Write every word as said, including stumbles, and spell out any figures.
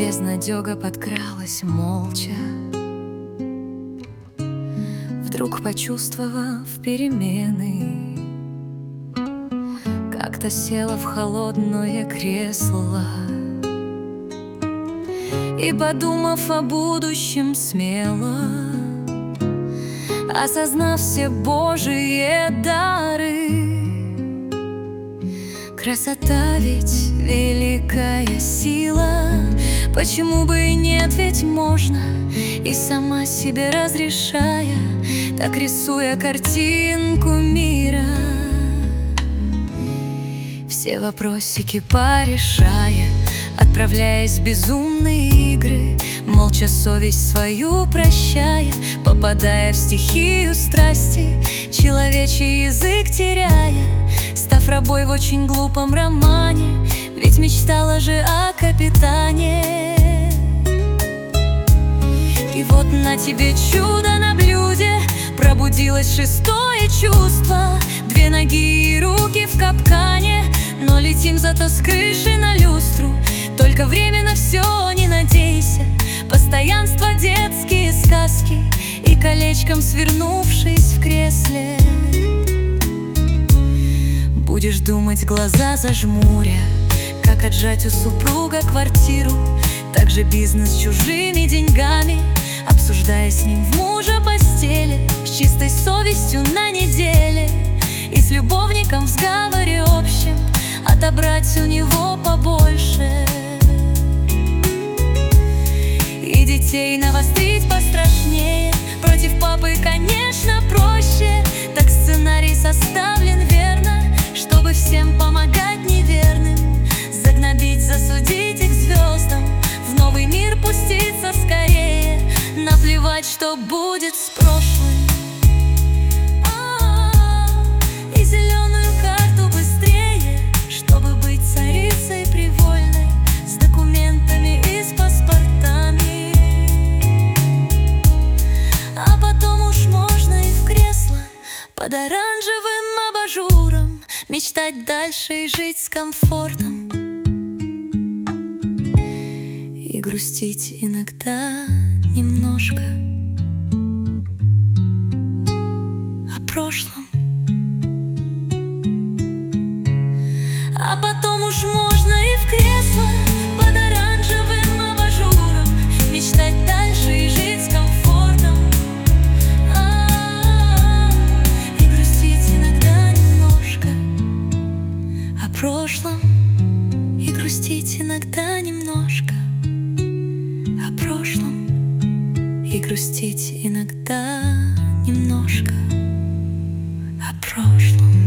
Безнадёга подкралась молча, вдруг почувствовав перемены. Как-то села в холодное кресло и, подумав о будущем смело, осознав все Божьи дары, красота ведь великая сила, почему бы и нет, ведь можно, и сама себе разрешая, так рисуя картинку мира, все вопросики порешая, отправляясь в безумные игры, молча совесть свою прощая, попадая в стихию страсти, человечий язык теряя, став рабой в очень глупом романе, ведь мечтала же о капитане. И вот на тебе чудо на блюде, пробудилось шестое чувство, две ноги и руки в капкане, но летим зато с крыши на люстру. Только временно все, не надейся, постоянство, детские сказки и колечком свернувшись в кресле, будешь думать, глаза зажмуря, как отжать у супруга квартиру, также бизнес с чужими деньгами, обсуждая с ним в мужа постели, с чистой совестью на неделе, и с любовником в сговоре общем отобрать у него побольше, и детей навострить пострашнее. Против папы, конечно, проще, так сценарий составлен верно, чтобы всем помогать неверным, загнобить, засудить их звездам, в новый мир пуститься скорее, наплевать, что будет с прошлым. А-а-а, и зеленую карту быстрее, чтобы быть царицей привольной, с документами и с паспортами. А потом уж можно и в кресло под оранжевым абажуром мечтать дальше и жить с комфортом, и грустить иногда немножко о прошлом. А потом уж можно и в кресло под оранжевым абажуром мечтать дальше и жить с комфортом, а-а-а, и грустить иногда немножко о прошлом, и грустить иногда немножко о прошлом, и грустить иногда немножко о прошлом.